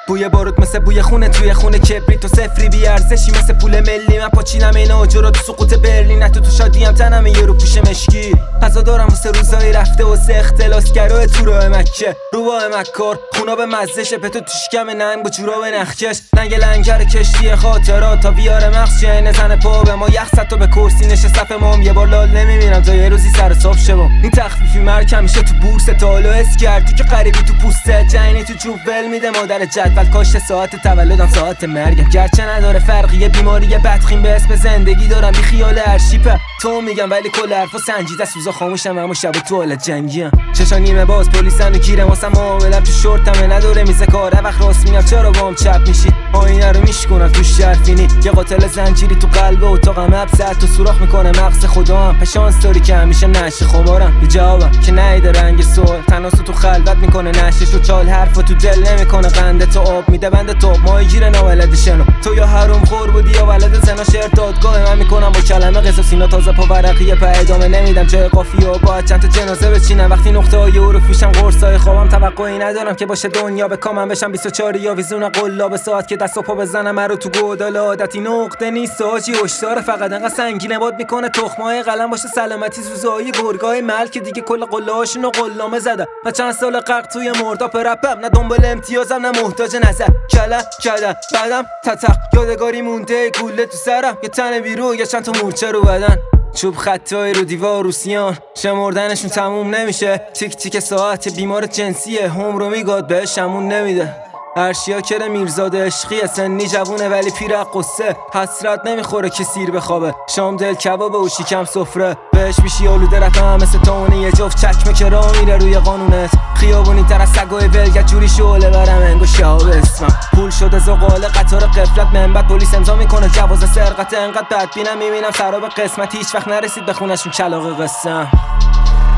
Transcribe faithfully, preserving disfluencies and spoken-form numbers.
بوی بارود مثل بوی خونه توی خونه کبریت و صفری بی ارزشی مثل پول ملی. من پاچیدم این آجرا تو سقوط برلین، نه تو تو شادیم تنم یه رو پوش مشکی. غذا دارم واسه روزایی رفته واسه اختلاسگرای تو راه مکه. رو با مکار خونا به مزه پتو تو شکم ننگ با جورا به نخکش. ننگ لنگر کشتی خاطرات تا بیاره مخش چین زن پا به ما. یخ تو به کرسی نشه صف مام یه بار لال نمیبینم تا یه روزی سر صاف شوم. این تخفیفی مرکم میشه تو بورس تالو اس کردی که غریبی تو پوسته جنی تو جوب ول میده مادر جدول کاشته ساعت تولدم ساعت مرگم. گرچه نداره فرقی یه بیماری بدخیم به اسم زندگی دارم بی خیال ارشیپه تو میگم ولی کل حرفا سنجیده سوزا خاموشم اما شب تو حالت جنگیم. چشا نیمه باز پلیسن و گیرم واسم معاملم تو شورتمه نداره میزه کاره وقت راست میگم چرا بام چپ میشی. آینه رو میشکنم تو شرفینی یه قاتل زنجیری تو قلب اتاقم ابسط تو سوراخ میکنه مغز خودم. پشانس داری که همیشه نشه خمارم یه جوابم که نیده رنگ سوال تناسو تو خلوت میکنه نشش و چال حرفا تو دل نمیکنه قنده تو آب میده بند توب ماهی گیر ناولد شنو. تو یا حروم خور بودی یا ولد زنا شعر دادگاه من میکنم با کلمه قصص اینا تازه پا ورقیه پا ادامه نمیدم جای قافیه و باید چند تا جنازه بچینم. وقتی نقطه های حروف میشم قرصای خوابم توقعی ندارم که باشه دنیا به کامم بشم بیست و چهار یا ویزون قلاب ساعت که دست و پا بزنم مرو تو گودال عادتی نقطه نیست آجی هشدار فقط انقدر سنگینه باد میکنه تخمای قلم باشه سلامتی زوزای گرگای ملک دیگه کل قلهاشون و قلامه زدم. من چند سال قق توی مرداب رپم نه دنبال امتیازم نه محتاج نظر کلا کلا بعدم تتق یادگاری مونده گوله تو سرم یه تن بیرو یا چند تا مورچه رو بدن. چوب خطای رو دیوار روسیان شمردنشون تموم نمیشه. تیک تیک ساعت بیمار جنسیه هم رو میگاد بهش همون نمیده. ارشیا کره میرزاده عشقیه سنی جوونه ولی پیر قصه حسرت نمیخوره که سیر بخوابه. شام دل کباب و شیکم سفره بهش میشی آلوده رفم مثل تاونه یه جفت چکمه که راه میره روی قانونت. خیابونی تر از سگای ولگت جوری شعله برم انگو شهاب اسمم پول شده زغاله قطار قفلت منبت پلیس امضا میکنه جواز سرقت انقدر بدبینم میبینم سراب قسمت هیچ وقت نرسید به خونشون کلاغ قسم.